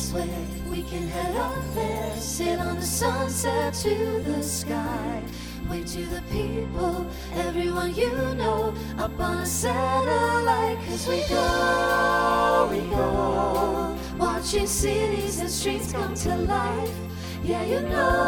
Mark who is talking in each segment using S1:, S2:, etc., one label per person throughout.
S1: swear we can head up there, sail on the sunset to the sky. Wave to the people, everyone you know, up on a satellite. 'Cause we go, watching cities and streets come to life. Yeah, you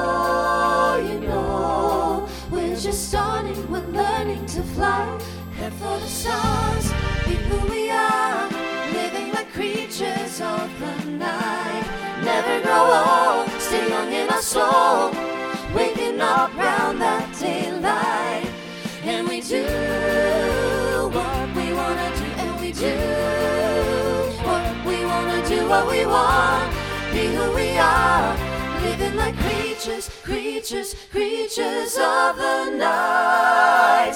S1: know, we're just starting, we're learning to fly. Head for the stars, be who we are, living like creatures of the night. Never grow old, stay young in our soul, waking up round that daylight. And we do what we wanna do, and we do what we wanna do, what we want, be who we are, living like creatures, creatures, creatures of the night.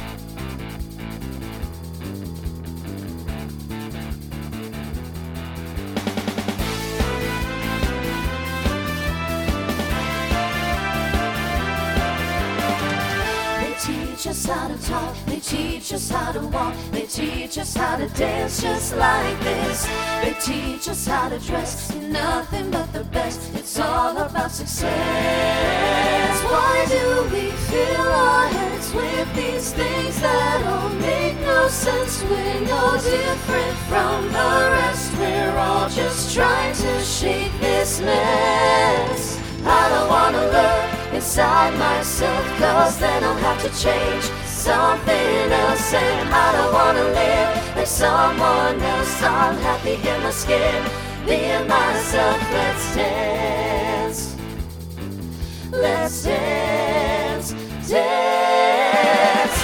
S1: They teach us how to talk, they teach us how to walk, they teach us how to dance just like this. They teach us how to dress in nothing but the best. It's all about success. Why do we fill our heads with these things that don't make no sense? We're no different from the rest. We're all just trying to shake this mess. I don't wanna look inside myself, 'cause then I'll have to change something else. And I don't wanna live like someone else. I'm happy in my skin, being myself. Let's dance, let's dance, dance.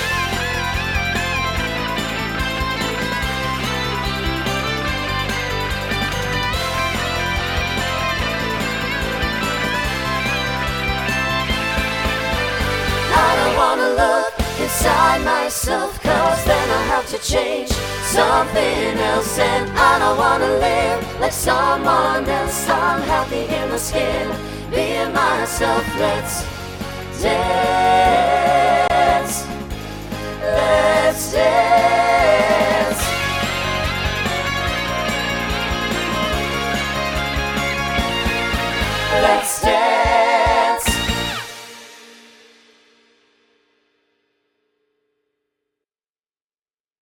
S1: I don't wanna look inside myself, 'cause then I'll have to change something else. And I don't wanna live like someone else. I'm happy in my skin, being myself. Let's dance, let's dance. Let's dance.